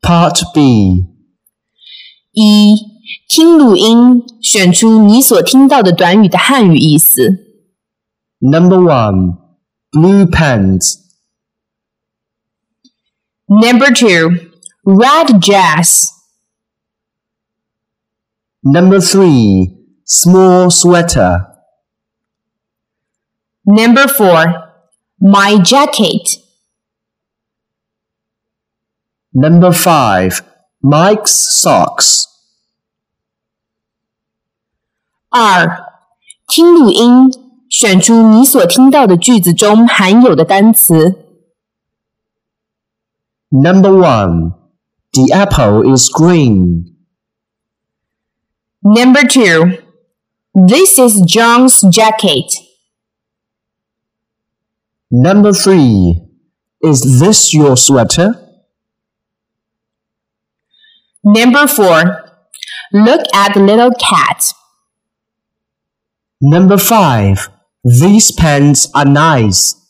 Part B. 一、听录音，选出你所听到的短语的汉语意思。 Number 1. Blue pants. Number 2, red dress. Number 3. Small sweater. Number 4, my jacket. Number 5. Mike's socks. 2、听录音，选出你所听到的句子中含有的单词。 Number 1. The apple is green. Number 2, this is John's jacket. Number 3. Is this your sweater? Number 4, look at the little cat. Number 5. These pants are nice.